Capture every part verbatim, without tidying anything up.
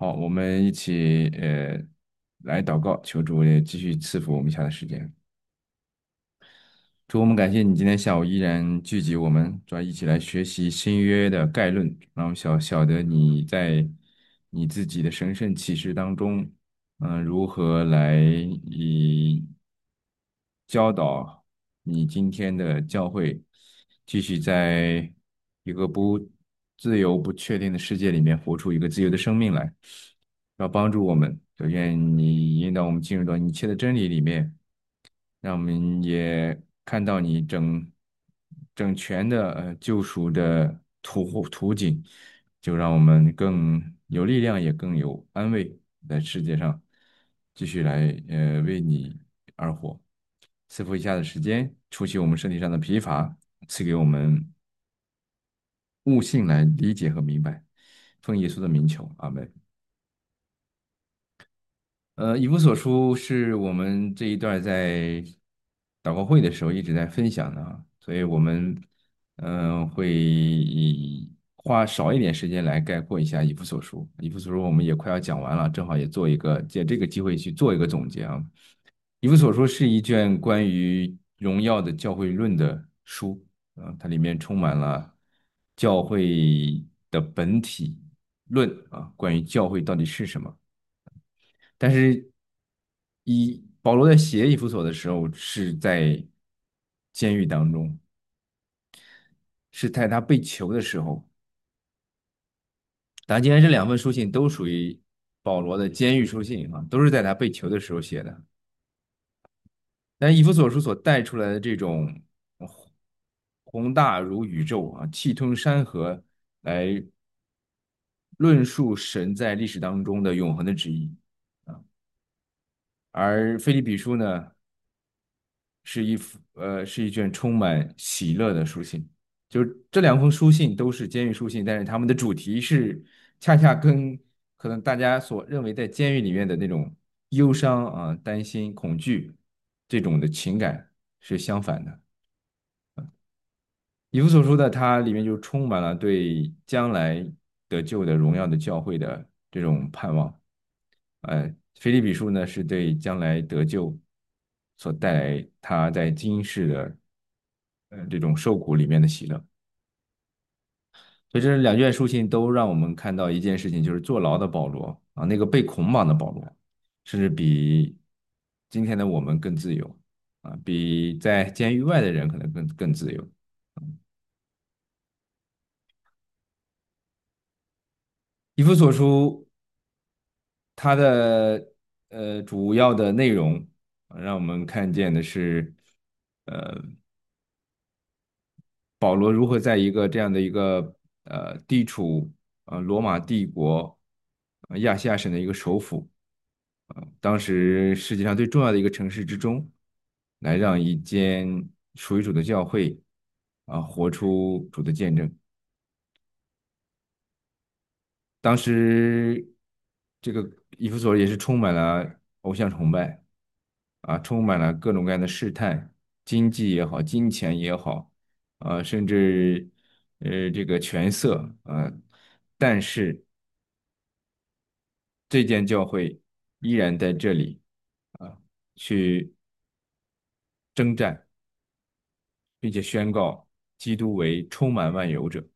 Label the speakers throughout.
Speaker 1: 好，我们一起呃来祷告，求主也继续赐福我们以下的时间。主，我们感谢你今天下午依然聚集我们，主要一起来学习新约的概论，让我们晓晓得你在你自己的神圣启示当中，嗯、如何来以教导你今天的教会，继续在一个不自由、不确定的世界里面活出一个自由的生命来，要帮助我们。就愿你引导我们进入到一切的真理里面，让我们也看到你整整全的呃救赎的图图景，就让我们更有力量，也更有安慰，在世界上继续来呃为你而活。赐福以下的时间，除去我们身体上的疲乏，赐给我们悟性来理解和明白。奉耶稣的名求，阿门。呃，以弗所书是我们这一段在祷告会的时候一直在分享的啊，所以我们嗯、呃会以花少一点时间来概括一下以弗所书。以弗所书我们也快要讲完了，正好也做一个借这个机会去做一个总结啊。以弗所书是一卷关于荣耀的教会论的书啊，它里面充满了教会的本体论啊，关于教会到底是什么。但是，以保罗在写以弗所的时候是在监狱当中，是在他被囚的时候。当然，既然这两封书信都属于保罗的监狱书信啊，都是在他被囚的时候写的。但以弗所书所带出来的这种宏大如宇宙啊，气吞山河，来论述神在历史当中的永恒的旨意啊。而腓立比书呢，是一呃是一卷充满喜乐的书信，就是这两封书信都是监狱书信，但是他们的主题是恰恰跟可能大家所认为在监狱里面的那种忧伤啊、担心、恐惧这种的情感是相反的。以弗所书的它里面就充满了对将来得救的荣耀的教会的这种盼望。呃，腓立比书呢是对将来得救所带来他在今世的呃这种受苦里面的喜乐。所以这两卷书信都让我们看到一件事情，就是坐牢的保罗啊，那个被捆绑的保罗，甚至比今天的我们更自由啊，比在监狱外的人可能更更自由。以弗所书它的呃主要的内容，让我们看见的是，呃，保罗如何在一个这样的一个呃地处呃罗马帝国呃亚细亚省的一个首府，呃当时世界上最重要的一个城市之中，来让一间属于主的教会啊、活出主的见证。当时这个以弗所也是充满了偶像崇拜啊，充满了各种各样的试探，经济也好，金钱也好，啊，甚至呃这个权色啊，但是这间教会依然在这里啊去征战，并且宣告基督为充满万有者，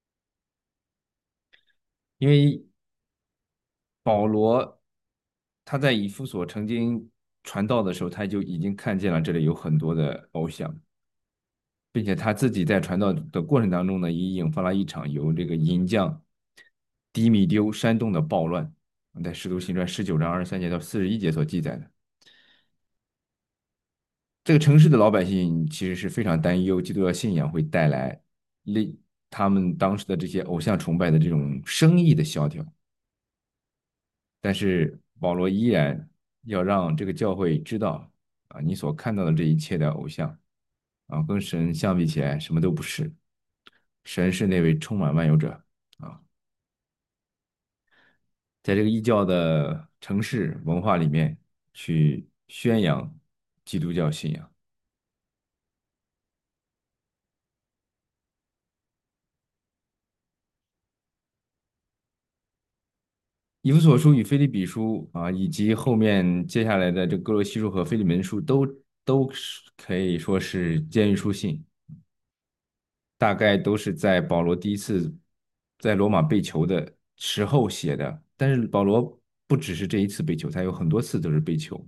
Speaker 1: 因为保罗他在以弗所曾经传道的时候，他就已经看见了这里有很多的偶像，并且他自己在传道的过程当中呢，也引发了一场由这个银匠低米丢煽动的暴乱，在《使徒行传》十九章二十三节到四十一节所记载的。这个城市的老百姓其实是非常担忧基督教信仰会带来令他们当时的这些偶像崇拜的这种生意的萧条。但是保罗依然要让这个教会知道啊，你所看到的这一切的偶像啊，跟神相比起来什么都不是。神是那位充满万有者啊，在这个异教的城市文化里面去宣扬基督教信仰。 以弗所书与腓立比书啊，以及后面接下来的这个哥罗西书和腓利门书都都是可以说是监狱书信，大概都是在保罗第一次在罗马被囚的时候写的。但是保罗不只是这一次被囚，他有很多次都是被囚。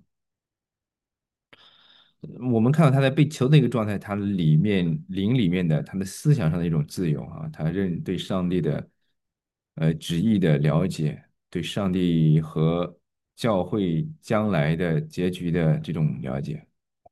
Speaker 1: 我们看到他在被囚的一个状态，他里面灵里面的他的思想上的一种自由啊，他认对上帝的呃旨意的了解，对上帝和教会将来的结局的这种了解。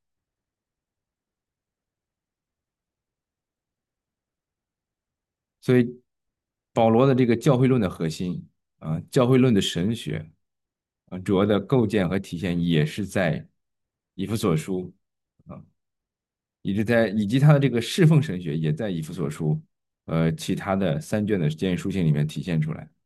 Speaker 1: 所以保罗的这个教会论的核心啊，教会论的神学啊，主要的构建和体现也是在以弗所书啊，以及在以及他的这个侍奉神学也在以弗所书呃其他的三卷的建议书信里面体现出来。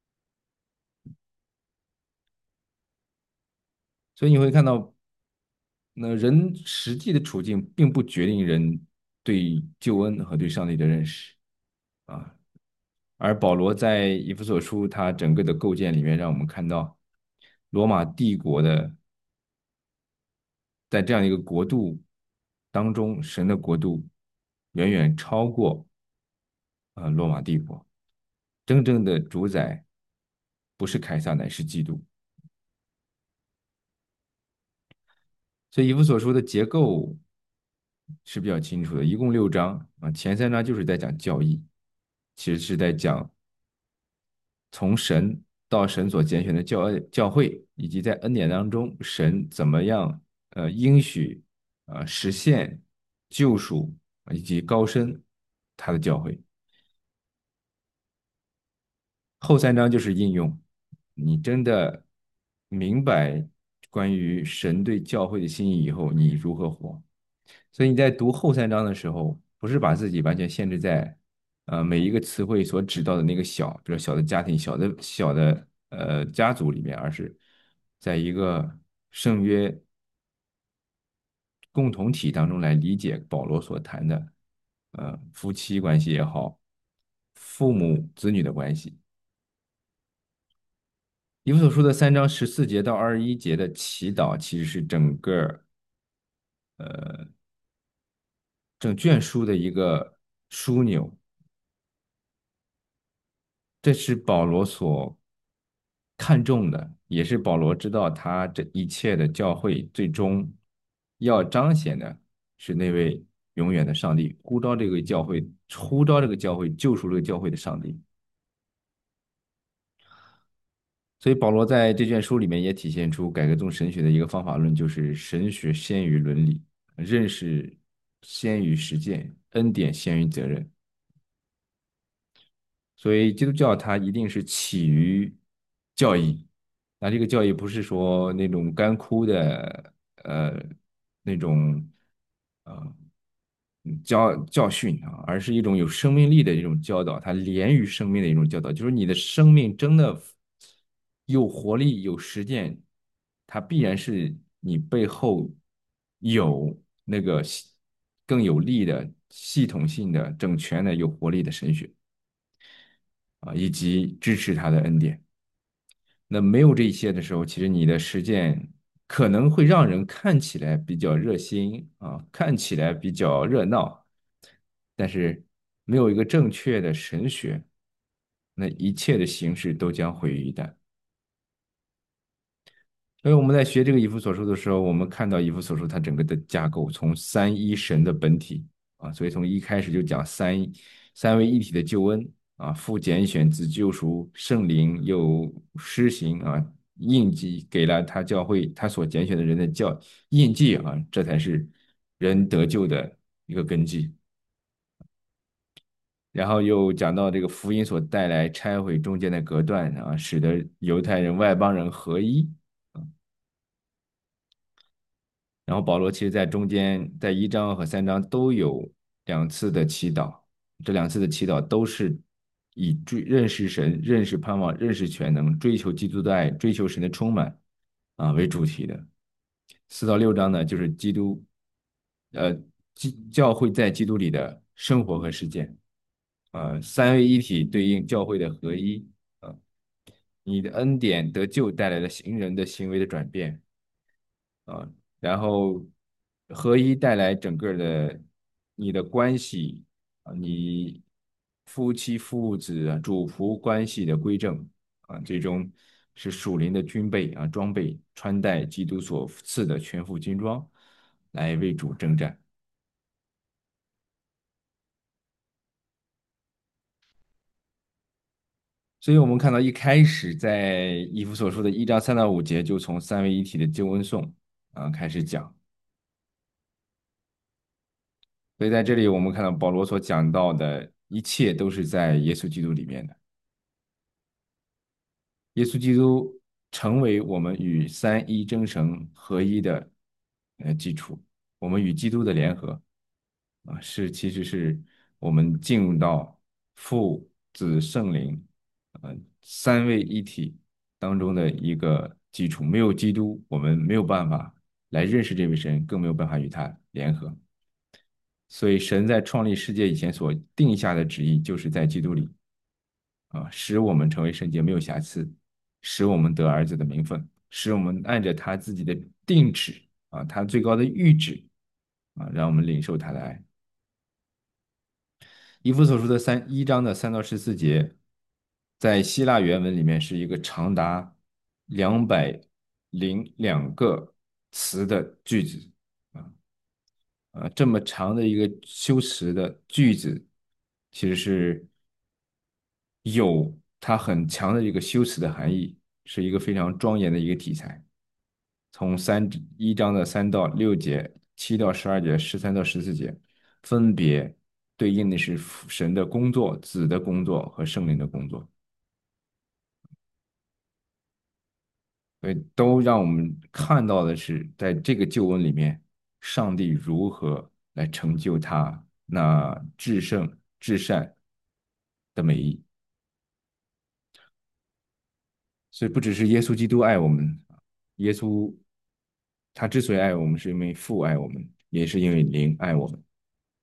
Speaker 1: 所以你会看到，那人实际的处境并不决定人对救恩和对上帝的认识啊。而保罗在以弗所书他整个的构建里面，让我们看到罗马帝国的在这样一个国度当中，神的国度远远超过呃罗马帝国，真正的主宰不是凯撒，乃是基督。所以以弗所书的结构是比较清楚的，一共六章啊，前三章就是在讲教义，其实是在讲从神到神所拣选的教教会，以及在恩典当中神怎么样呃应许呃实现救赎以及高升他的教会。后三章就是应用，你真的明白关于神对教会的心意以后，你如何活。所以你在读后三章的时候，不是把自己完全限制在呃每一个词汇所指到的那个小，比如小的家庭、小的小的呃家族里面，而是在一个圣约共同体当中来理解保罗所谈的呃夫妻关系也好，父母子女的关系。以弗所书的三章十四节到二十一节的祈祷，其实是整个呃整卷书的一个枢纽。这是保罗所看重的，也是保罗知道他这一切的教会最终要彰显的是那位永远的上帝，呼召这个教会，呼召这个教会，救赎这个教会的上帝。所以保罗在这卷书里面也体现出改革宗神学的一个方法论，就是神学先于伦理，认识先于实践，恩典先于责任。所以基督教它一定是起于教义，那这个教义不是说那种干枯的呃那种呃教教训啊，而是一种有生命力的一种教导，它连于生命的一种教导，就是你的生命真的有活力、有实践，它必然是你背后有那个更有力的、系统性的、整全的、有活力的神学。啊，以及支持他的恩典。那没有这些的时候，其实你的实践可能会让人看起来比较热心啊，看起来比较热闹，但是没有一个正确的神学，那一切的形式都将毁于一旦。所以我们在学这个以弗所书的时候，我们看到以弗所书它整个的架构，从三一神的本体啊，所以从一开始就讲三三位一体的救恩啊，父拣选子救赎，圣灵又施行啊印记，给了他教会他所拣选的人的教印记啊，这才是人得救的一个根基。然后又讲到这个福音所带来拆毁中间的隔断啊，使得犹太人、外邦人合一。然后保罗其实在中间，在一章和三章都有两次的祈祷，这两次的祈祷都是以追认识神、认识盼望、认识全能、追求基督的爱、追求神的充满啊为主题的。四到六章呢，就是基督，呃，基教会在基督里的生活和实践，呃，三位一体对应教会的合一，啊。 你的恩典得救带来了行人的行为的转变啊，然后合一带来整个的你的关系啊，你夫妻、父子啊、主仆关系的归正啊，最终是属灵的军备啊，装备穿戴基督所赐的全副军装，来为主征战。所以我们看到一开始在以弗所说的一章三到五节，就从三位一体的救恩颂啊开始讲。所以在这里我们看到保罗所讲到的一切都是在耶稣基督里面的。耶稣基督成为我们与三一真神合一的呃基础，我们与基督的联合啊，是其实是我们进入到父子圣灵呃三位一体当中的一个基础。没有基督，我们没有办法来认识这位神，更没有办法与他联合。所以，神在创立世界以前所定下的旨意，就是在基督里啊，使我们成为圣洁，没有瑕疵，使我们得儿子的名分，使我们按着他自己的定旨啊，他最高的谕旨啊，让我们领受他的爱。以弗所书的三一章的三到十四节，在希腊原文里面是一个长达两百零两个词的句子啊。啊，这么长的一个修辞的句子，其实是有它很强的一个修辞的含义，是一个非常庄严的一个题材。从三一章的三到六节、七到十二节、十三到十四节，分别对应的是神的工作、子的工作和圣灵的工作，所以都让我们看到的是，在这个救恩里面，上帝如何来成就他那至圣至善的美意。所以不只是耶稣基督爱我们，耶稣他之所以爱我们，是因为父爱我们，也是因为灵爱我们。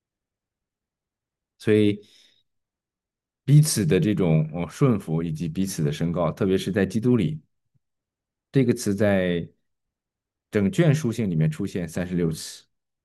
Speaker 1: 所以彼此的这种哦顺服以及彼此的升高，特别是在基督里，这个词在整卷书信里面出现三十六次。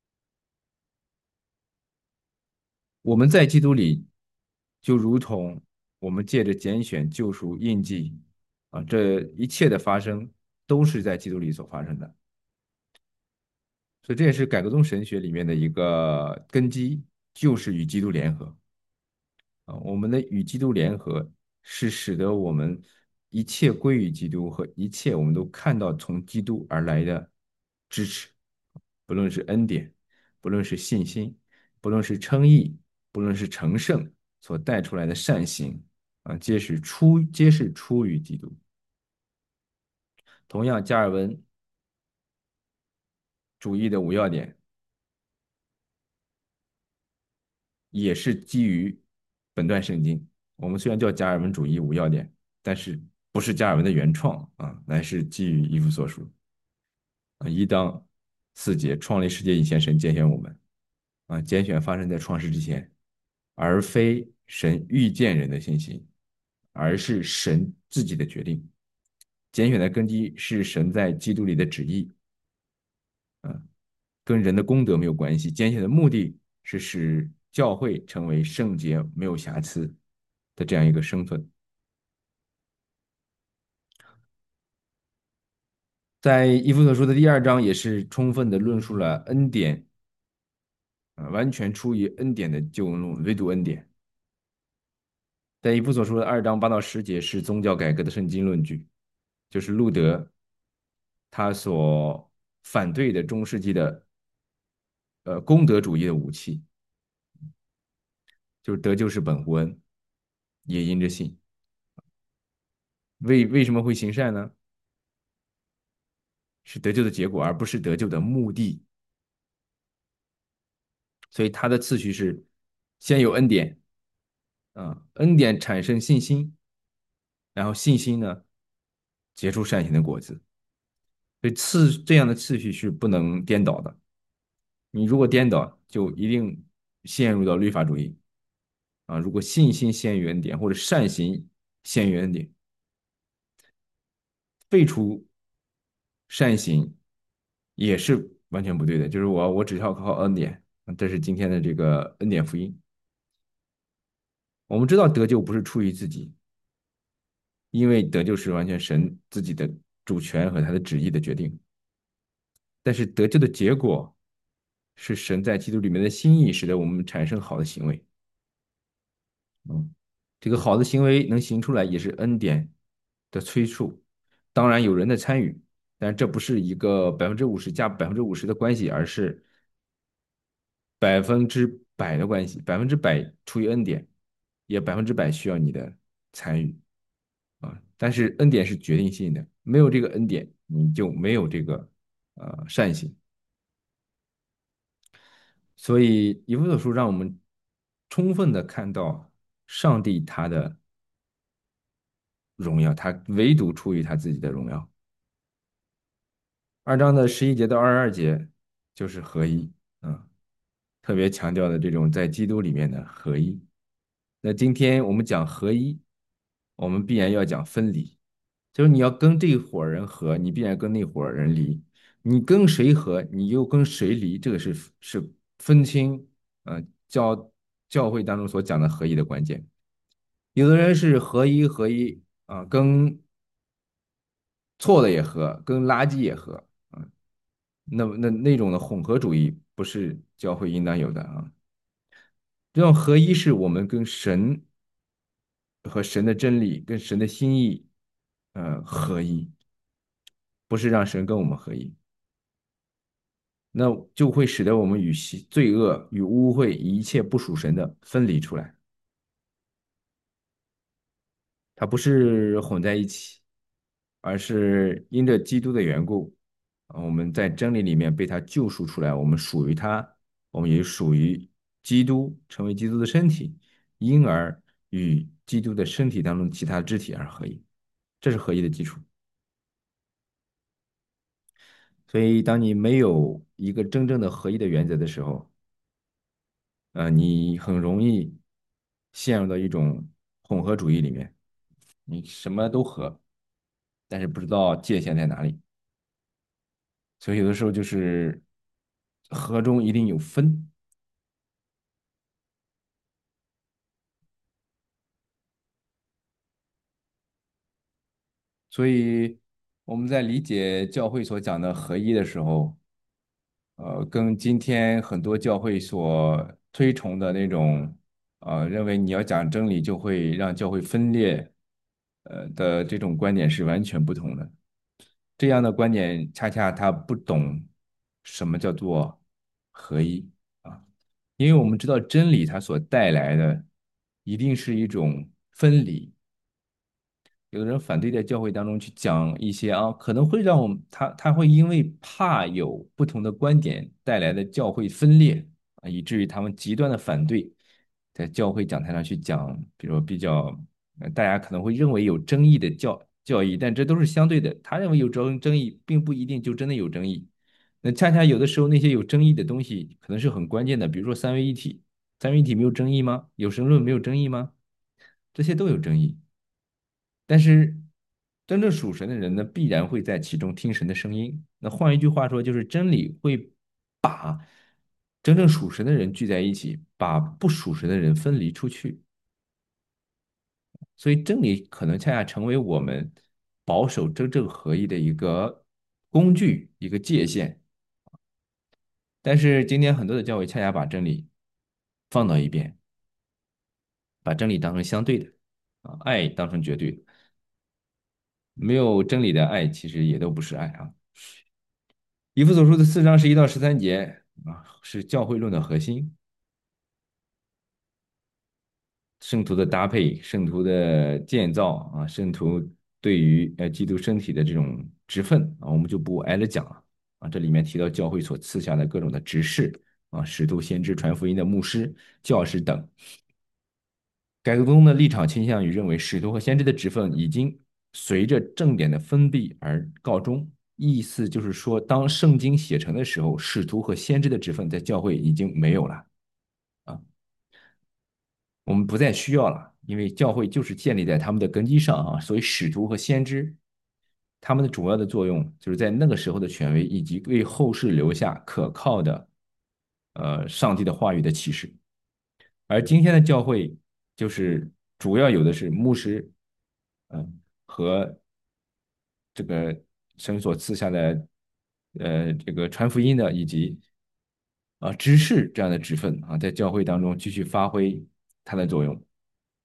Speaker 1: 我们在基督里，就如同我们借着拣选、救赎、印记啊，这一切的发生都是在基督里所发生的。所以这也是改革宗神学里面的一个根基，就是与基督联合啊。我们的与基督联合是使得我们一切归于基督，和一切我们都看到从基督而来的支持，不论是恩典，不论是信心，不论是称义，不论是成圣所带出来的善行啊，皆是出皆是出于基督。同样，加尔文主义的五要点也是基于本段圣经。我们虽然叫加尔文主义五要点，但是不是加尔文的原创啊，乃是基于以弗所书啊。一到四节，创立世界以前，神拣选我们啊，拣选发生在创世之前，而非神预见人的信息，而是神自己的决定。拣选的根基是神在基督里的旨意，嗯，跟人的功德没有关系。拣选的目的是使教会成为圣洁、没有瑕疵的这样一个身份。在以弗所书的第二章也是充分的论述了恩典，啊、呃完全出于恩典的救恩论，唯独恩典。在以弗所书的二章八到十节是宗教改革的圣经论据，就是路德他所反对的中世纪的呃功德主义的武器，就是得救是本乎恩，也因着信。为为什么会行善呢？是得救的结果，而不是得救的目的。所以它的次序是先有恩典啊，恩典产生信心，然后信心呢结出善行的果子。所以次这样的次序是不能颠倒的。你如果颠倒，就一定陷入到律法主义啊。如果信心先于恩典，或者善行先于恩典， 废除善行也是完全不对的，就是我我只要靠恩典，这是今天的这个恩典福音。我们知道得救不是出于自己，因为得救是完全神自己的主权和他的旨意的决定。但是得救的结果是神在基督里面的心意，使得我们产生好的行为。嗯，这个好的行为能行出来，也是恩典的催促。当然有人的参与，但这不是一个百分之五十加百分之五十的关系，而是百分之百的关系，百分之百出于恩典，也百分之百需要你的参与啊。但是恩典是决定性的，没有这个恩典，你就没有这个呃善行。所以以弗所书让我们充分的看到上帝他的荣耀，他唯独出于他自己的荣耀。二章的十一节到二十二节就是合一，嗯，特别强调的这种在基督里面的合一。那今天我们讲合一，我们必然要讲分离，就是你要跟这伙人合，你必然跟那伙人离。你跟谁合，你又跟谁离，这个是是分清，呃，教教会当中所讲的合一的关键。有的人是合一合一啊，跟错的也合，跟垃圾也合啊，那那那种的混合主义不是教会应当有的啊。这种合一是我们跟神和神的真理、跟神的心意，呃，合一，不是让神跟我们合一，那就会使得我们与罪恶、与污秽、一切不属神的分离出来。它不是混在一起，而是因着基督的缘故，我们在真理里面被他救赎出来，我们属于他，我们也属于基督，成为基督的身体，因而与基督的身体当中其他肢体而合一，这是合一的基础。所以，当你没有一个真正的合一的原则的时候，呃，你很容易陷入到一种混合主义里面，你什么都合，但是不知道界限在哪里。所以有的时候就是合中一定有分。所以我们在理解教会所讲的合一的时候，呃，跟今天很多教会所推崇的那种，呃，认为你要讲真理就会让教会分裂，呃的这种观点是完全不同的。这样的观点恰恰他不懂什么叫做合一啊，因为我们知道真理它所带来的一定是一种分离。有的人反对在教会当中去讲一些啊，可能会让我们他他会因为怕有不同的观点带来的教会分裂啊，以至于他们极端的反对在教会讲台上去讲，比如说比较呃大家可能会认为有争议的教教义，但这都是相对的。他认为有争争议，并不一定就真的有争议。那恰恰有的时候那些有争议的东西可能是很关键的，比如说三位一体，三位一体没有争议吗？有神论没有争议吗？这些都有争议。但是真正属神的人呢，必然会在其中听神的声音。那换一句话说，就是真理会把真正属神的人聚在一起，把不属神的人分离出去。所以真理可能恰恰成为我们保守真正合一的一个工具，一个界限。但是今天很多的教会恰恰把真理放到一边，把真理当成相对的啊，爱当成绝对的，没有真理的爱，其实也都不是爱啊。以弗所书的四章十一到十三节啊，是教会论的核心，圣徒的搭配、圣徒的建造啊，圣徒对于呃基督身体的这种职分啊，我们就不挨着讲了啊。这里面提到教会所赐下的各种的职事啊，使徒、先知、传福音的牧师、教师等。改革宗的立场倾向于认为，使徒和先知的职分已经随着正典的封闭而告终。意思就是说，当圣经写成的时候，使徒和先知的职分在教会已经没有了啊，我们不再需要了，因为教会就是建立在他们的根基上啊，所以使徒和先知他们的主要的作用就是在那个时候的权威，以及为后世留下可靠的呃上帝的话语的启示。而今天的教会就是主要有的是牧师，嗯、和这个神所赐下的呃这个传福音的以及啊执事这样的职分啊，在教会当中继续发挥它的作用。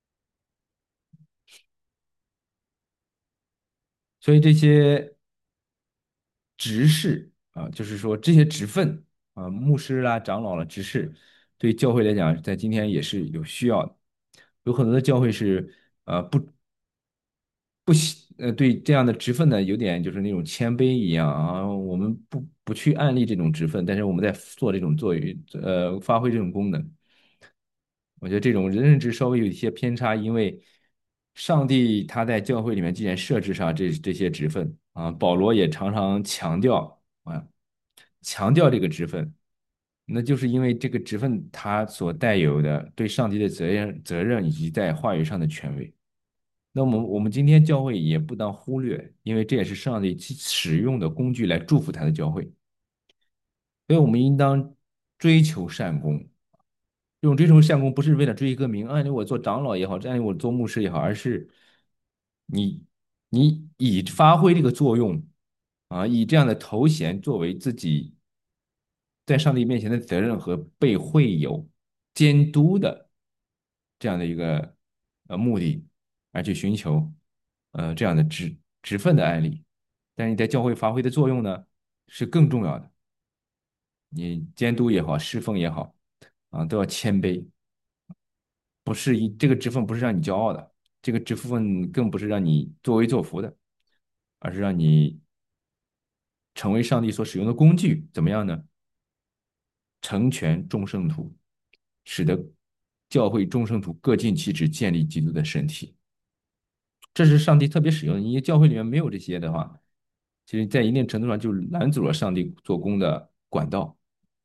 Speaker 1: 所以这些执事啊，就是说这些职分啊，牧师啦、长老啦、执事，对教会来讲，在今天也是有需要的。有很多的教会是呃不不喜呃对这样的职分呢，有点就是那种谦卑一样啊，我们不不去案例这种职分，但是我们在做这种作为呃发挥这种功能。我觉得这种认知稍微有一些偏差，因为上帝他在教会里面既然设置上这这些职分啊，保罗也常常强调啊，强调这个职分，那就是因为这个职分它所带有的对上帝的责任、责任以及在话语上的权威。那么我们今天教会也不当忽略，因为这也是上帝使用的工具来祝福他的教会，所以我们应当追求善功。这种追求善功不是为了追一个名，按理我做长老也好，按理我做牧师也好，而是你你以发挥这个作用啊，以这样的头衔作为自己在上帝面前的责任和被会友监督的这样的一个呃目的，而去寻求呃这样的职职分的案例。但是你在教会发挥的作用呢，是更重要的。你监督也好，侍奉也好，啊，都要谦卑，不是一这个职分不是让你骄傲的，这个职分更不是让你作威作福的，而是让你成为上帝所使用的工具。怎么样呢？成全众圣徒，使得教会众圣徒各尽其职，建立基督的身体。这是上帝特别使用的。因为教会里面没有这些的话，其实在一定程度上就拦阻了上帝做工的管道。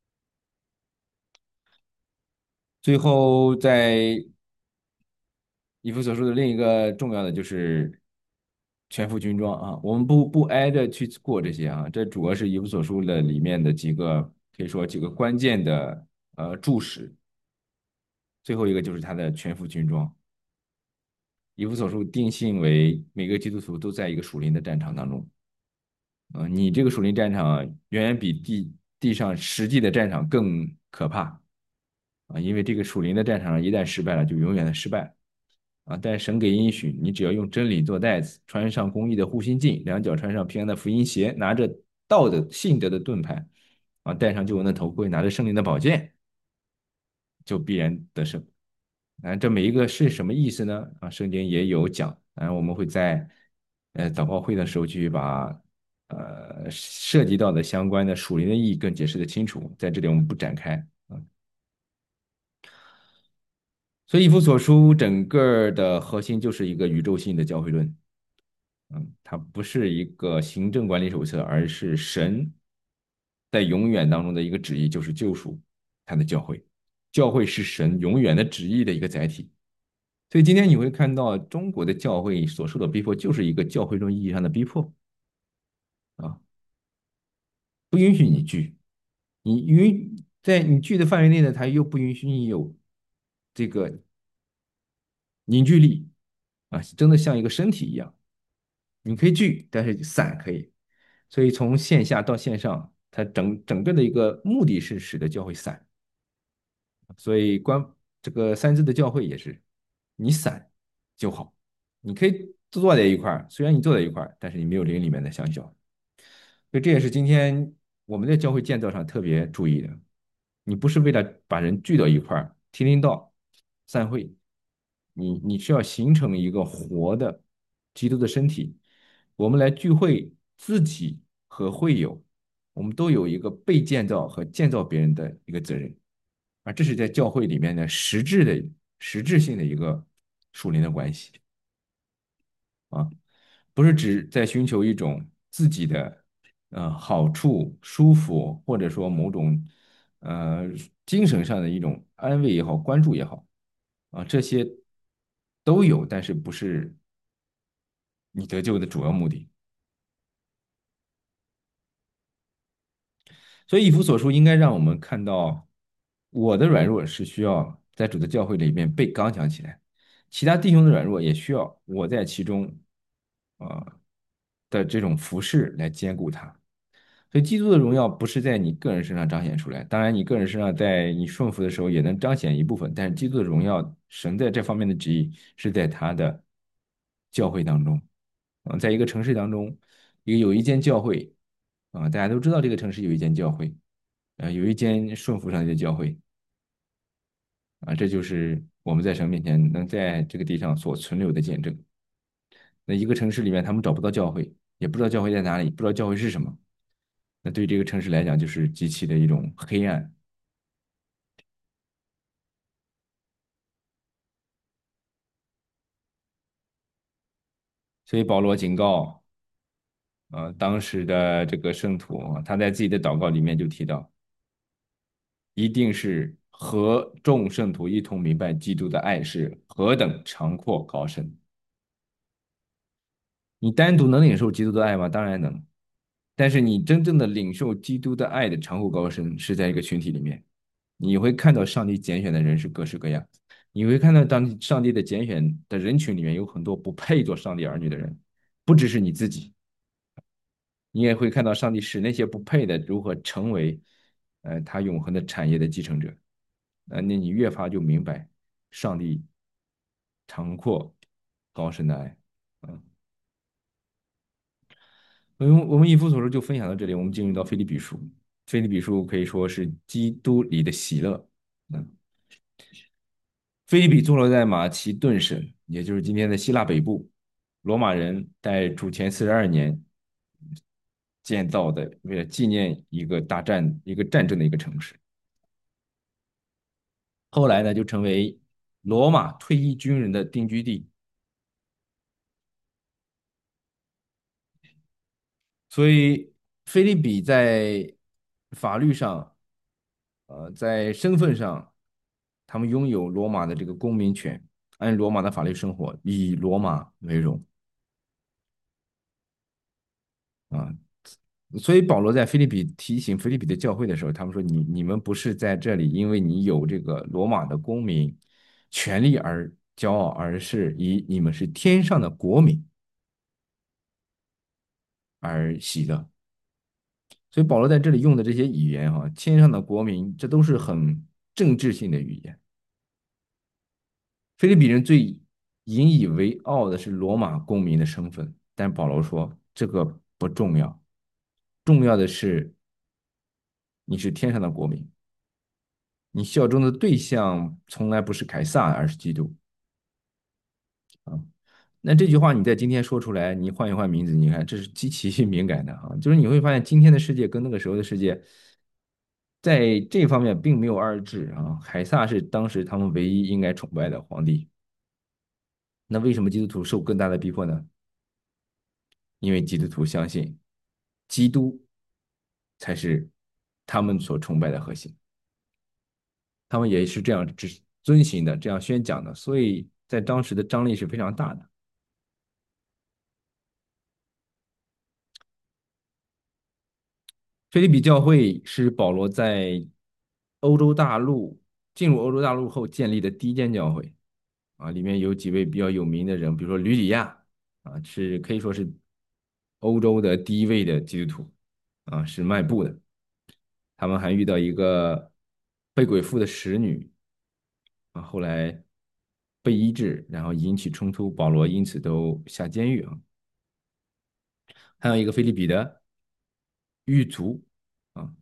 Speaker 1: 最后，在以弗所书的另一个重要的就是全副军装啊，我们不不挨着去过这些啊，这主要是以弗所书的里面的几个可以说几个关键的呃注释。最后一个就是它的全副军装。以弗所书定性为每个基督徒都在一个属灵的战场当中，呃，你这个属灵战场远远比地地上实际的战场更可怕啊，因为这个属灵的战场上一旦失败了，就永远的失败。啊，但神给应许，你只要用真理做带子，穿上公义的护心镜，两脚穿上平安的福音鞋，拿着道的信德的盾牌，啊，戴上救恩的头盔，拿着圣灵的宝剑，就必然得胜。啊，这每一个是什么意思呢？啊，圣经也有讲，啊，我们会在呃祷告会的时候去把呃涉及到的相关的属灵的意义更解释的清楚，在这里我们不展开啊。所以以弗所书整个的核心就是一个宇宙性的教会论。嗯，它不是一个行政管理手册，而是神在永远当中的一个旨意，就是救赎他的教会。教会是神永远的旨意的一个载体。所以今天你会看到中国的教会所受的逼迫，就是一个教会中意义上的逼迫啊，不允许你聚，你允在你聚的范围内呢，它又不允许你有这个凝聚力啊，真的像一个身体一样。你可以聚，但是散可以。所以从线下到线上，它整整个的一个目的是使得教会散。所以关这个三字的教会也是，你散就好，你可以坐在一块儿，虽然你坐在一块儿，但是你没有灵里面的相交。所以这也是今天我们在教会建造上特别注意的。你不是为了把人聚到一块儿听听道、散会，你你是要形成一个活的基督的身体。我们来聚会，自己和会友，我们都有一个被建造和建造别人的一个责任，而这是在教会里面的实质的实质性的一个属灵的关系啊。不是指在寻求一种自己的呃好处、舒服，或者说某种呃精神上的一种安慰也好、关注也好啊，这些都有，但是不是你得救的主要目的所以以弗所书应该让我们看到，我的软弱是需要在主的教会里面被刚强起来，其他弟兄的软弱也需要我在其中，啊、的这种服饰来兼顾他。所以基督的荣耀不是在你个人身上彰显出来，当然你个人身上在你顺服的时候也能彰显一部分，但是基督的荣耀，神在这方面的旨意是在他的教会当中。啊，在一个城市当中，有有一间教会，啊，大家都知道这个城市有一间教会，啊，有一间顺服上帝的教会，啊，这就是我们在神面前能在这个地上所存留的见证。那一个城市里面，他们找不到教会，也不知道教会在哪里，不知道教会是什么，那对于这个城市来讲，就是极其的一种黑暗。所以保罗警告，呃，当时的这个圣徒啊，他在自己的祷告里面就提到，一定是和众圣徒一同明白基督的爱是何等长阔高深。你单独能领受基督的爱吗？当然能，但是你真正的领受基督的爱的长阔高深，是在一个群体里面，你会看到上帝拣选的人是各式各样，你会看到当上帝的拣选的人群里面有很多不配做上帝儿女的人，不只是你自己，你也会看到上帝使那些不配的如何成为，呃，他永恒的产业的继承者。呃，那你越发就明白上帝长阔高深的爱。嗯，我们我们以弗所说就分享到这里，我们进入到腓立比书。腓立比书可以说是基督里的喜乐。嗯，腓立比坐落在马其顿省，也就是今天的希腊北部。罗马人在主前四十二年建造的，为了纪念一个大战、一个战争的一个城市。后来呢，就成为罗马退役军人的定居地。所以，菲利比在法律上，呃，在身份上，他们拥有罗马的这个公民权，按罗马的法律生活，以罗马为荣啊。所以保罗在菲利比提醒菲利比的教会的时候，他们说你你们不是在这里，因为你有这个罗马的公民权利而骄傲，而是以你们是天上的国民而喜乐。所以保罗在这里用的这些语言哈、啊，天上的国民，这都是很政治性的语言。菲律宾人最引以为傲的是罗马公民的身份，但保罗说这个不重要，重要的是你是天上的国民，你效忠的对象从来不是凯撒，而是基督啊。那这句话你在今天说出来，你换一换名字，你看这是极其敏感的啊，就是你会发现今天的世界跟那个时候的世界，在这方面并没有二致啊。凯撒是当时他们唯一应该崇拜的皇帝，那为什么基督徒受更大的逼迫呢？因为基督徒相信基督才是他们所崇拜的核心，他们也是这样只遵循的，这样宣讲的，所以在当时的张力是非常大的。菲利比教会是保罗在欧洲大陆进入欧洲大陆后建立的第一间教会啊，里面有几位比较有名的人，比如说吕底亚啊，是可以说是欧洲的第一位的基督徒啊，是迈布的。他们还遇到一个被鬼附的使女啊，后来被医治，然后引起冲突，保罗因此都下监狱啊。还有一个菲利比的狱卒啊，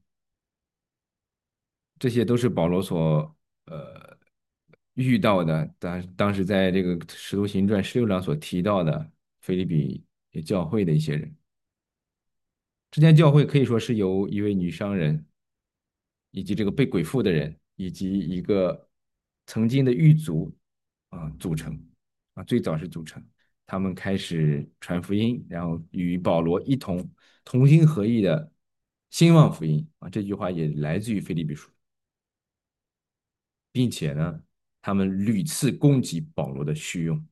Speaker 1: 这些都是保罗所呃遇到的，当当时在这个《使徒行传》十六章所提到的菲利比教会的一些人。这间教会可以说是由一位女商人，以及这个被鬼附的人，以及一个曾经的狱卒啊组成啊，最早是组成，他们开始传福音，然后与保罗一同同心合意的兴旺福音啊。这句话也来自于腓立比书，并且呢，他们屡次攻击保罗的虚用。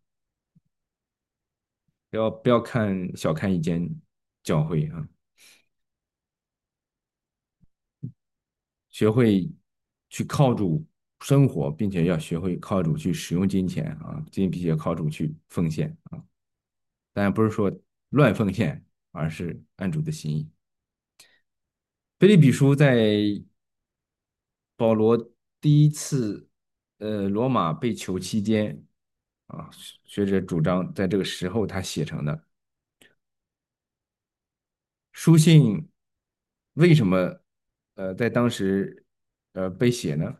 Speaker 1: 不要不要看小看一间教会啊， 学会去靠主生活，并且要学会靠主去使用金钱啊，并且靠主去奉献啊。当然不是说乱奉献，而是按主的心意。腓立比书在保罗第一次呃罗马被囚期间啊，学者主张在这个时候他写成的书信，为什么呃在当时呃被写呢？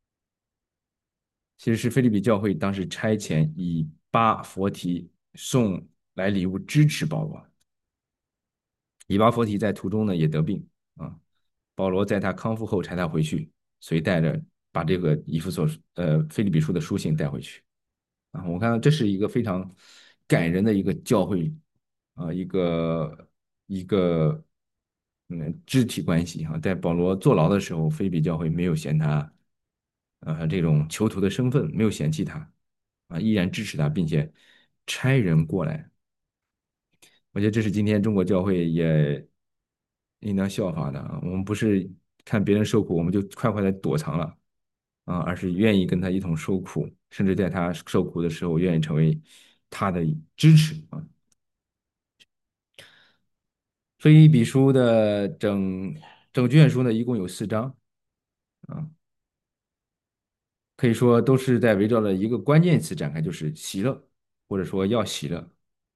Speaker 1: 其实是腓立比教会当时差遣以巴佛提送来礼物支持保罗。以巴佛提在途中呢也得病啊，保罗在他康复后差他回去，所以带着把这个以弗所呃腓立比书的书信带回去啊。我看到这是一个非常感人的一个教会啊，一个一个嗯肢体关系哈、啊。在保罗坐牢的时候，腓立比教会没有嫌他呃这种囚徒的身份，没有嫌弃他啊，依然支持他，并且差人过来。我觉得这是今天中国教会也应当效法的啊。我们不是看别人受苦，我们就快快的躲藏了啊，而是愿意跟他一同受苦，甚至在他受苦的时候，愿意成为他的支持啊。所以比书的整整卷书呢，一共有四章啊，可以说都是在围绕着一个关键词展开，就是喜乐，或者说要喜乐，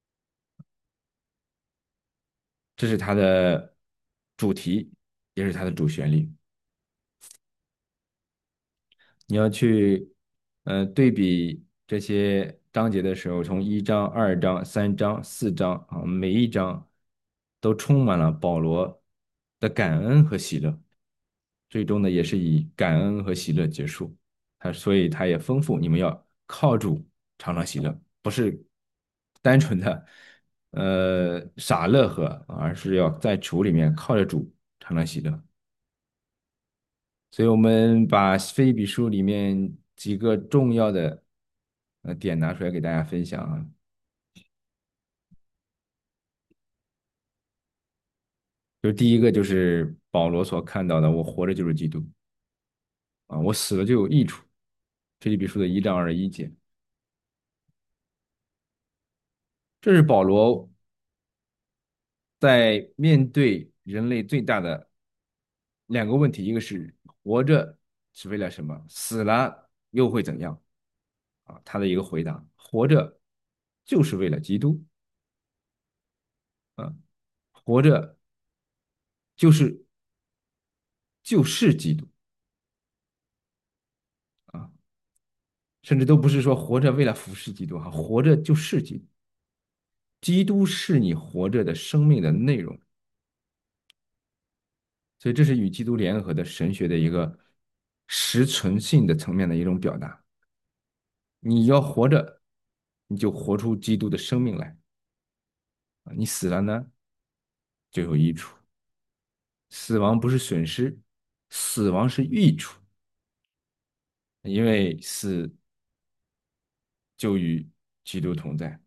Speaker 1: 这是它的主题，也是它的主旋律。你要去呃对比这些章节的时候，从一章、二章、三章、四章啊，每一章都充满了保罗的感恩和喜乐，最终呢也是以感恩和喜乐结束。他所以他也丰富，你们要靠主常常喜乐，不是单纯的呃傻乐呵，而是要在主里面靠着主常常喜乐。所以我们把菲利比书里面几个重要的呃点拿出来给大家分享啊。就第一个就是保罗所看到的，我活着就是基督啊，我死了就有益处。菲利比书的一章二十一节，这是保罗在面对人类最大的两个问题，一个是活着是为了什么，死了又会怎样啊？他的一个回答，活着就是为了基督啊，活着就是就是基督啊，甚至都不是说活着为了服侍基督哈，活着就是基督，基督是你活着的生命的内容，所以这是与基督联合的神学的一个实存性的层面的一种表达。你要活着，你就活出基督的生命来啊，你死了呢就有益处，死亡不是损失，死亡是益处，因为死就与基督同在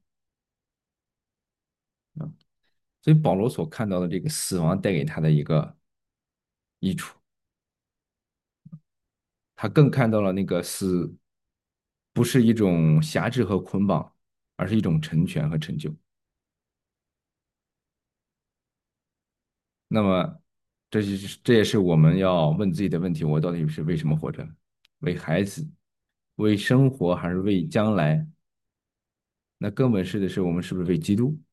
Speaker 1: 啊。所以保罗所看到的这个死亡带给他的一个益处，他更看到了那个死不是一种辖制和捆绑，而是一种成全和成就。那么，这是这也是我们要问自己的问题：我到底是为什么活着？为孩子，为生活，还是为将来？那更本是的是，我们是不是为基督？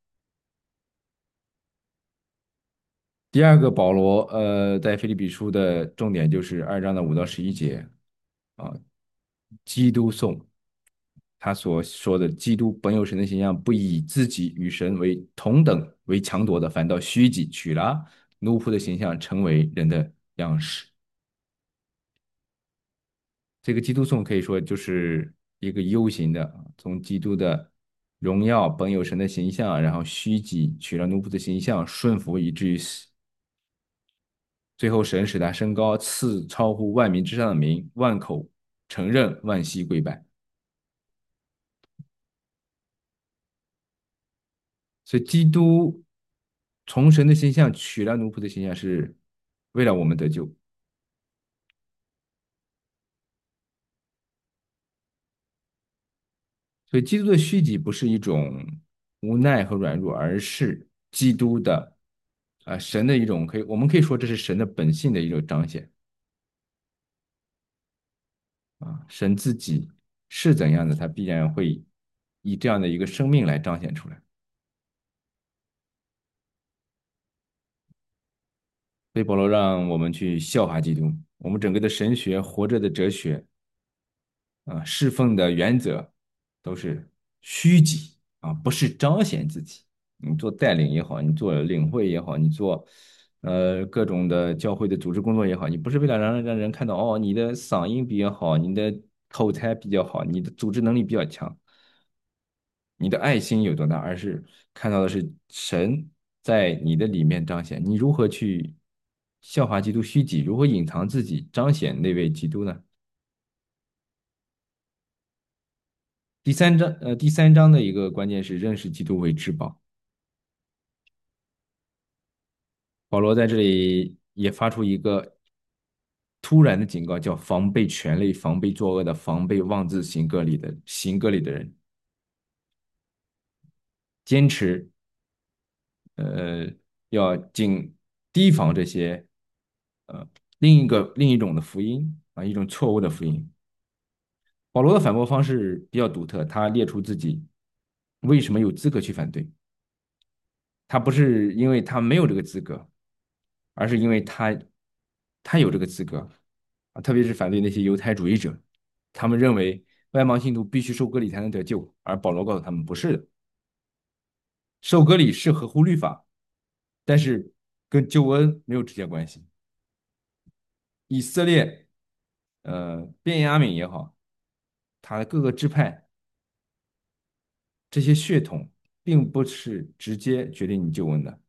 Speaker 1: 第二个，保罗呃，在腓立比书的重点就是二章的五到十一节啊，基督颂。他所说的基督本有神的形象，不以自己与神为同等为强夺的，反倒虚己，取了奴仆的形象，成为人的样式。这个基督颂可以说就是一个 U 型的，从基督的荣耀本有神的形象，然后虚己，取了奴仆的形象，顺服以至于死。最后神使他升高，赐超乎万民之上的名，万口承认，万膝跪拜。所以基督从神的形象取了奴仆的形象，是为了我们得救。 所以，基督的虚己不是一种无奈和软弱，而是基督的啊、呃神的一种可以，我们可以说这是神的本性的一种彰显啊。神自己是怎样的，他必然会以这样的一个生命来彰显出来。所以保罗让我们去效法基督，我们整个的神学、活着的哲学啊、侍奉的原则都是虚己啊，不是彰显自己。你做带领也好，你做领会也好，你做呃各种的教会的组织工作也好，你不是为了让让人看到哦，你的嗓音比较好，你的口才比较好，你的组织能力比较强，你的爱心有多大，而是看到的是神在你的里面彰显。你如何去效法基督虚己，如何隐藏自己，彰显那位基督呢？第三章，呃，第三章的一个关键是认识基督为至宝。保罗在这里也发出一个突然的警告，叫防备权力、防备作恶的、防备妄自行割礼的行割礼的人，坚持呃要谨提防这些呃另一个另一种的福音啊，一种错误的福音。保罗的反驳方式比较独特，他列出自己为什么有资格去反对，他不是因为他没有这个资格，而是因为他他有这个资格啊，特别是反对那些犹太主义者，他们认为外邦信徒必须受割礼才能得救，而保罗告诉他们不是的，受割礼是合乎律法，但是跟救恩没有直接关系。以色列，呃，便雅悯也好，他的各个支派这些血统，并不是直接决定你救恩的，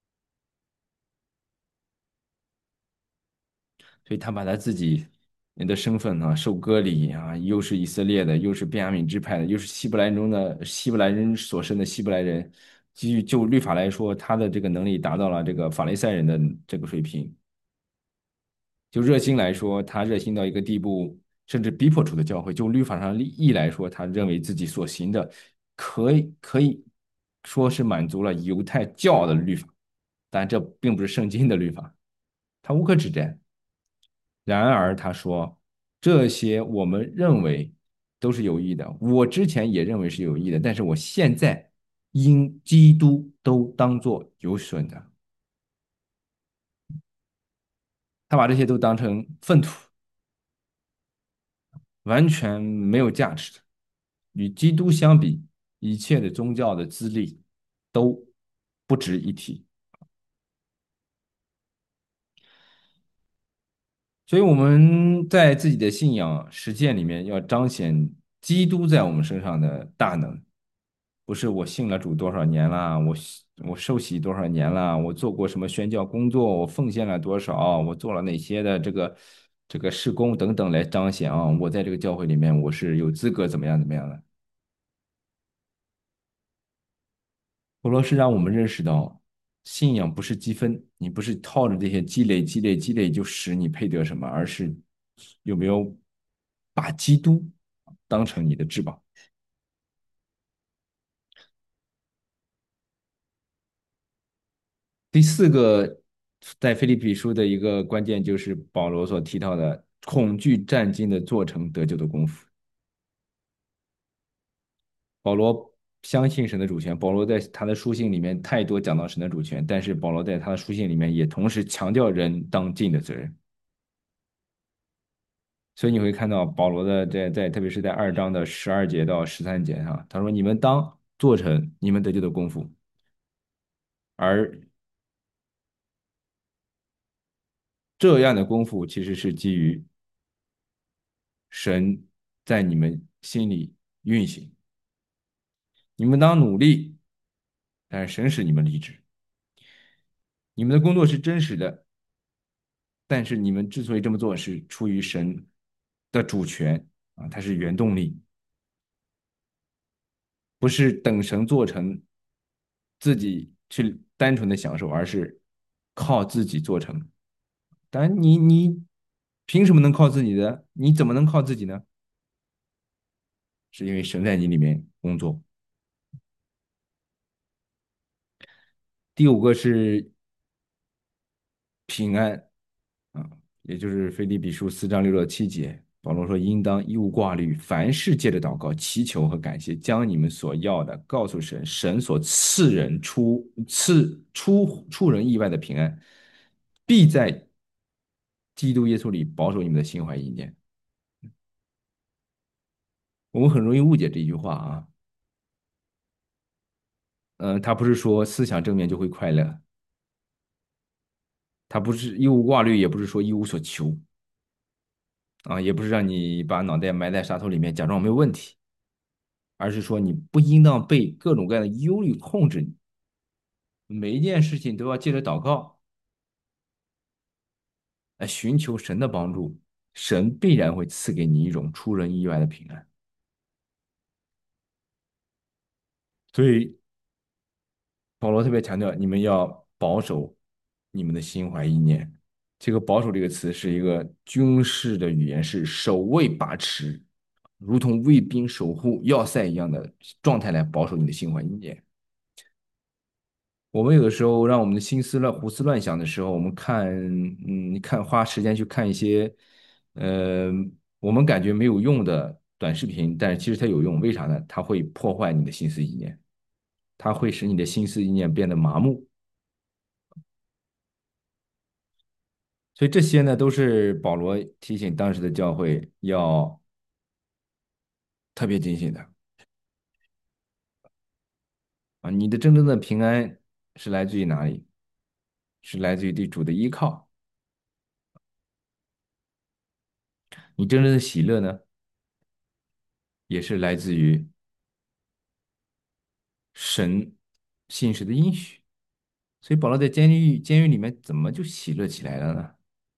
Speaker 1: 所以他把他自己人的身份啊，受割礼啊，又是以色列的，又是便雅悯支派的，又是希伯来人中的希伯来人所生的希伯来人，基于就律法来说，他的这个能力达到了这个法利赛人的这个水平。就热心来说，他热心到一个地步，甚至逼迫出的教会。就律法上利益来说，他认为自己所行的可以可以说是满足了犹太教的律法，但这并不是圣经的律法，他无可指摘。然而他说，这些我们认为都是有益的，我之前也认为是有益的，但是我现在因基督都当作有损的。他把这些都当成粪土，完全没有价值的。与基督相比，一切的宗教的资历都不值一提。所以我们在自己的信仰实践里面，要彰显基督在我们身上的大能，不是我信了主多少年了，我我受洗多少年了，我做过什么宣教工作，我奉献了多少，我做了哪些的这个这个事工等等来彰显啊，我在这个教会里面我是有资格怎么样怎么样的。佛罗是让我们认识到，信仰不是积分，你不是套着这些积累、积累、积累就使你配得什么，而是有没有把基督当成你的至宝。第四个，在腓立比书的一个关键就是保罗所提到的恐惧战惊的做成得救的功夫。保罗相信神的主权，保罗在他的书信里面太多讲到神的主权，但是保罗在他的书信里面也同时强调人当尽的责任。所以你会看到保罗的在在特别是在二章的十二节到十三节哈，他说你们当做成你们得救的功夫，而这样的功夫其实是基于神在你们心里运行，你们当努力，但是神使你们立志，你们的工作是真实的，但是你们之所以这么做是出于神的主权啊，它是原动力，不是等神做成自己去单纯的享受，而是靠自己做成。当然你，你凭什么能靠自己的？你怎么能靠自己呢？ 是因为神在你里面工作。第五个是平安啊，也就是腓立比书四章六到七节，保罗说：“应当一无挂虑，凡事借着祷告、祈求和感谢，将你们所要的告诉神，神所赐人出赐出出人意外的平安，必在基督耶稣里保守你们的心怀意念。”我们很容易误解这句话啊，嗯、呃，他不是说思想正面就会快乐，他不是一无挂虑，也不是说一无所求啊，也不是让你把脑袋埋在沙土里面假装没有问题，而是说你不应当被各种各样的忧虑控制你，每一件事情都要借着祷告来寻求神的帮助，神必然会赐给你一种出人意外的平安。所以保罗特别强调，你们要保守你们的心怀意念。这个“保守”这个词是一个军事的语言，是守卫把持，如同卫兵守护要塞一样的状态来保守你的心怀意念。我们有的时候让我们的心思乱胡思乱想的时候，我们看，嗯，看花时间去看一些，呃，我们感觉没有用的短视频，但是其实它有用，为啥呢？它会破坏你的心思意念，它会使你的心思意念变得麻木。所以这些呢，都是保罗提醒当时的教会要特别警醒的啊！你的真正的平安是来自于哪里？是来自于对主的依靠。你真正的喜乐呢，也是来自于神信实的应许。所以保罗在监狱监狱里面怎么就喜乐起来了呢？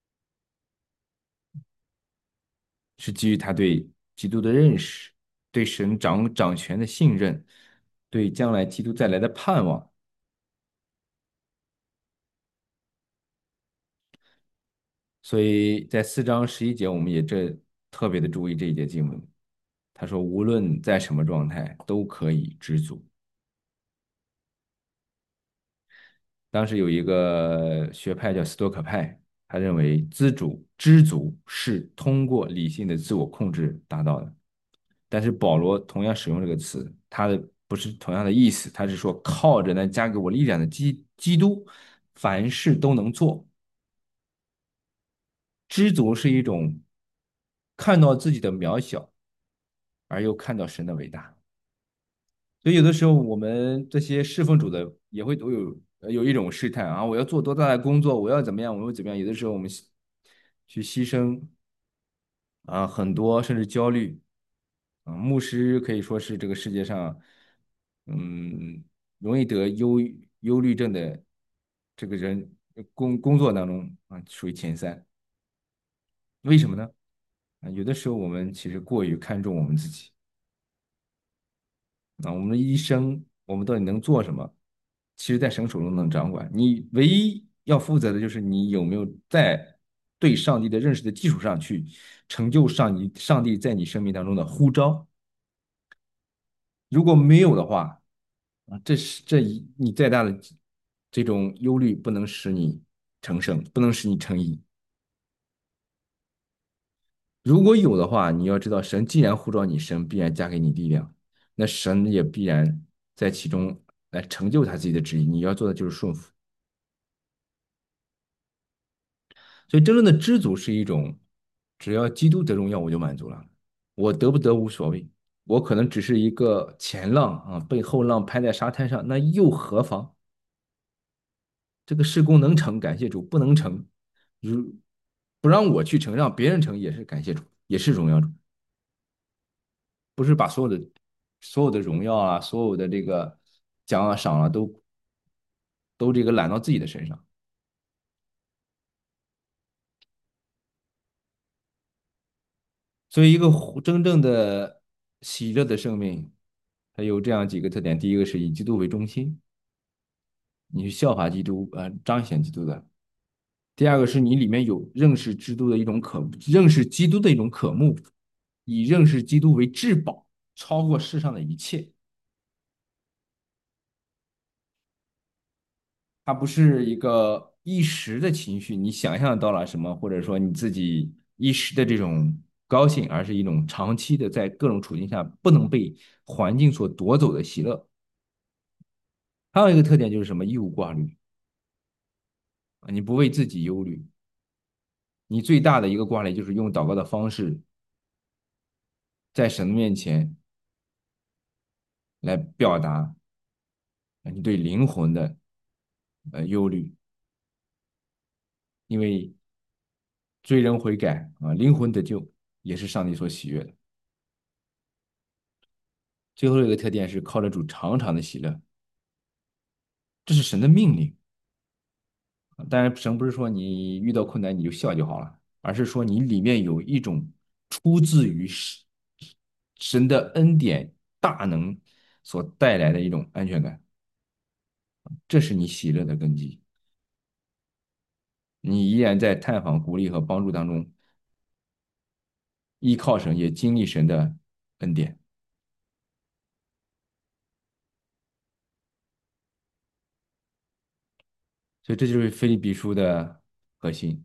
Speaker 1: 是基于他对基督的认识，对神掌掌权的信任，对将来基督再来的盼望。所以在四章十一节，我们也这特别的注意这一节经文。他说，无论在什么状态，都可以知足。当时有一个学派叫斯多葛派，他认为知足知足是通过理性的自我控制达到的。但是保罗同样使用这个词，他的不是同样的意思，他是说靠着那加给我力量的基基督，凡事都能做。知足是一种看到自己的渺小，而又看到神的伟大。所以有的时候我们这些侍奉主的也会都有呃有一种试探啊，我要做多大的工作，我要怎么样，我要怎么样。有的时候我们去牺牲啊很多，甚至焦虑啊。牧师可以说是这个世界上嗯容易得忧忧虑症的这个人工工作当中啊属于前三。为什么呢？啊，有的时候我们其实过于看重我们自己啊，我们的一生我们到底能做什么？其实在神手中能掌管。你唯一要负责的就是你有没有在对上帝的认识的基础上去成就上帝上帝在你生命当中的呼召。如果没有的话，啊，这是这一你再大的这种忧虑不能使你成圣，不能使你成义。如果有的话，你要知道，神既然呼召你，神必然加给你力量，那神也必然在其中来成就他自己的旨意。你要做的就是顺服。所以，真正的知足是一种，只要基督得荣耀，我就满足了。我得不得无所谓，我可能只是一个前浪啊，被后浪拍在沙滩上，那又何妨？这个事工能成，感谢主；不能成，如不让我去成，让别人成，也是感谢主，也是荣耀主。不是把所有的所有的荣耀啊，所有的这个奖啊赏啊，都都这个揽到自己的身上。所以，一个真正的喜乐的生命，它有这样几个特点：第一个是以基督为中心，你是效法基督，呃，彰显基督的；第二个是你里面有认识基督的一种渴，认识基督的一种渴慕，以认识基督为至宝。 超过世上的一切。它不是一个一时的情绪，你想象到了什么，或者说你自己一时的这种高兴，而是一种长期的在各种处境下不能被环境所夺走的喜乐。还有一个特点就是什么？义无挂虑啊，你不为自己忧虑，你最大的一个挂虑就是用祷告的方式在神的面前来表达你对灵魂的呃忧虑，因为罪人悔改啊，灵魂得救也是上帝所喜悦的。最后一个特点是靠得住长长的喜乐，这是神的命令。当然，神不是说你遇到困难你就笑就好了，而是说你里面有一种出自于神神的恩典大能所带来的一种安全感，这是你喜乐的根基。你依然在探访、鼓励和帮助当中，依靠神，也经历神的恩典。所以这就是菲利比书的核心。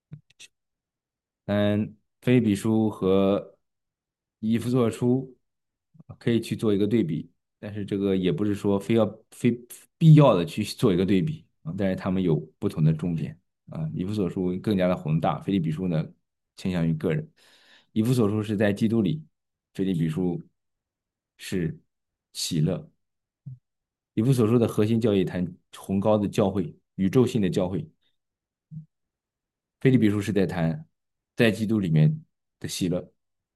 Speaker 1: 嗯，菲利比书和以弗所书可以去做一个对比，但是这个也不是说非要非必要的去做一个对比啊，但是他们有不同的重点啊。以弗所书更加的宏大，菲利比书呢倾向于个人。以弗所书是在基督里，菲利比书是喜乐。以弗所书的核心教义谈崇高的教会、宇宙性的教会，菲利比书是在谈在基督里面的喜乐。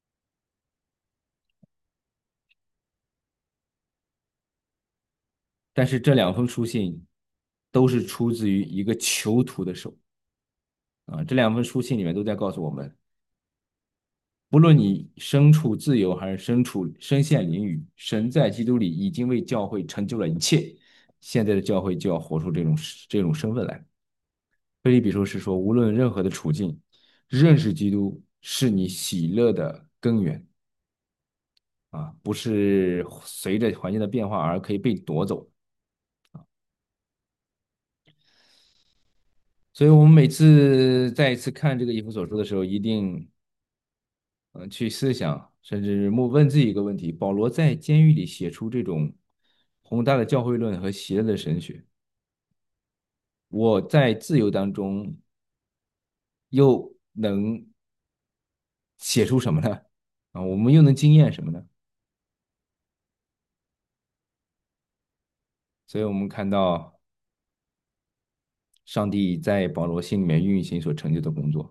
Speaker 1: 但是这两封书信都是出自于一个囚徒的手啊，这两封书信里面都在告诉我们，不论你身处自由还是身处身陷囹圄，神在基督里已经为教会成就了一切，现在的教会就要活出这种这种身份来。菲利比书是说，无论任何的处境，认识基督是你喜乐的根源啊，不是随着环境的变化而可以被夺走。所以我们每次再一次看这个以弗所书的时候，一定嗯、呃去思想，甚至问问自己一个问题：保罗在监狱里写出这种宏大的教会论和邪恶的神学，我在自由当中又能写出什么呢？啊，我们又能经验什么呢？所以我们看到上帝在保罗心里面运行所成就的工作。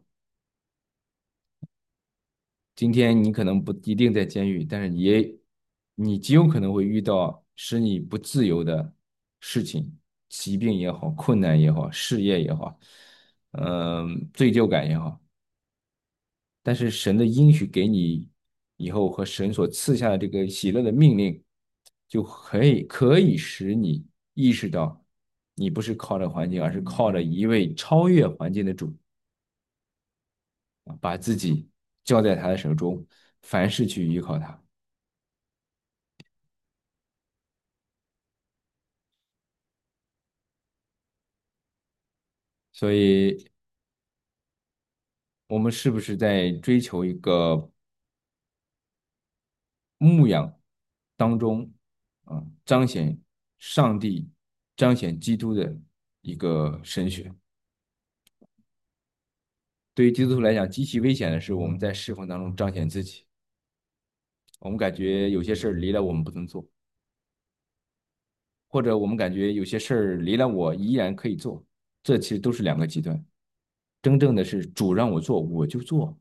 Speaker 1: 今天你可能不一定在监狱，但是也你极有可能会遇到使你不自由的事情，疾病也好，困难也好，事业也好，嗯、罪疚感也好。但是神的应许给你以后和神所赐下的这个喜乐的命令，就可以可以使你意识到，你不是靠着环境，而是靠着一位超越环境的主，把自己交在他的手中，凡事去依靠他。所以，我们是不是在追求一个牧养当中啊，彰显上帝、彰显基督的一个神学？对于基督徒来讲，极其危险的是我们在侍奉当中彰显自己，我们感觉有些事儿离了我们不能做，或者我们感觉有些事儿离了我依然可以做，这其实都是两个极端。真正的是主让我做，我就做，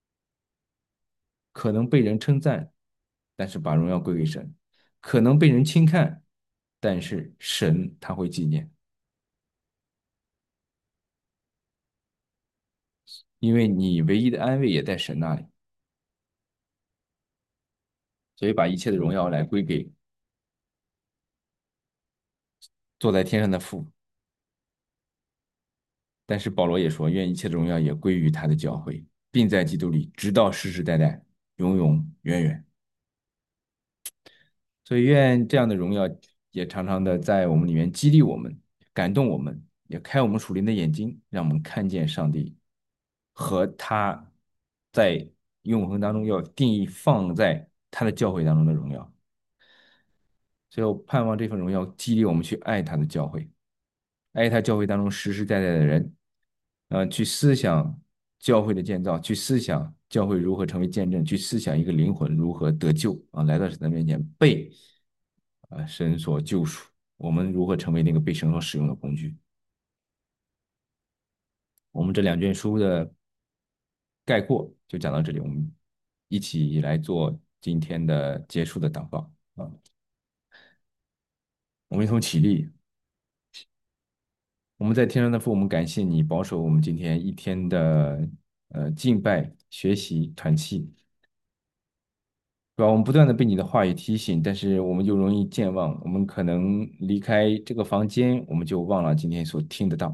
Speaker 1: 可能被人称赞，但是把荣耀归给神；可能被人轻看，但是神他会纪念，因为你唯一的安慰也在神那里，所以把一切的荣耀来归给坐在天上的父。但是保罗也说，愿一切的荣耀也归于他的教会，并在基督里直到世世代代，永永远远。 所以愿这样的荣耀也常常的在我们里面激励我们，感动我们，也开我们属灵的眼睛，让我们看见上帝和他在永恒当中要定义放在他的教会当中的荣耀。所以我盼望这份荣耀激励我们去爱他的教会，爱他教会当中实实在在的人，呃，去思想教会的建造，去思想教会如何成为见证，去思想一个灵魂如何得救啊，来到神的面前被啊神所救赎，我们如何成为那个被神所使用的工具。我们这两卷书的概括就讲到这里，我们一起来做今天的结束的祷告啊，我们一同起立。我们在天上的父，我们感谢你保守我们今天一天的呃敬拜、学习、团契，对吧？我们不断的被你的话语提醒，但是我们就容易健忘，我们可能离开这个房间，我们就忘了今天所听得到。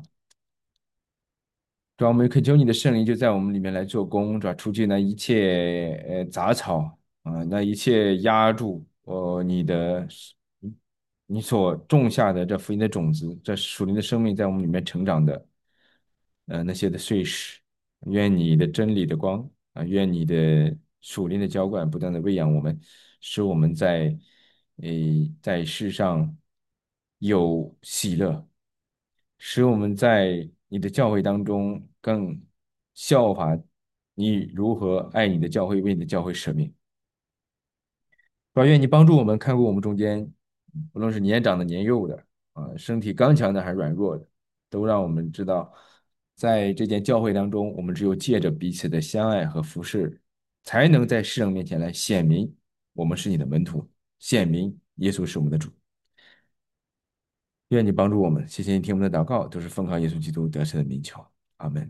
Speaker 1: 主要我们恳求你的圣灵就在我们里面来做工，主要除去那一切呃杂草啊、那一切压住呃你的你所种下的这福音的种子，这属灵的生命在我们里面成长的呃那些的碎石，愿你的真理的光啊、愿你的属灵的浇灌不断的喂养我们，使我们在诶在世上有喜乐，使我们在你的教会当中更效法你如何爱你的教会，为你的教会舍命。主要愿你帮助我们看顾我们中间，无论是年长的、年幼的，啊，身体刚强的还是软弱的，都让我们知道，在这件教会当中，我们只有借着彼此的相爱和服侍，才能在世人面前来显明我们是你的门徒，显明耶稣是我们的主。愿你帮助我们，谢谢你听我们的祷告，都是奉靠耶稣基督得胜的名求。阿门。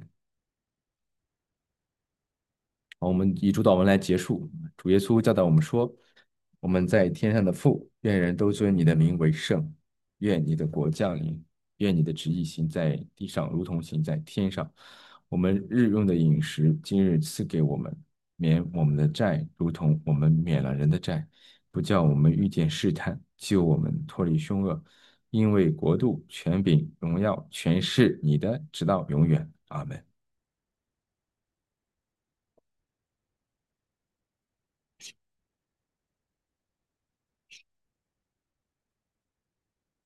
Speaker 1: 好，我们以主祷文来结束。主耶稣教导我们说：“我们在天上的父，愿人都尊你的名为圣。愿你的国降临。愿你的旨意行在地上，如同行在天上。我们日用的饮食，今日赐给我们，免我们的债，如同我们免了人的债。不叫我们遇见试探，救我们脱离凶恶。因为国度、权柄、荣耀，全是你的，直到永远。阿门。”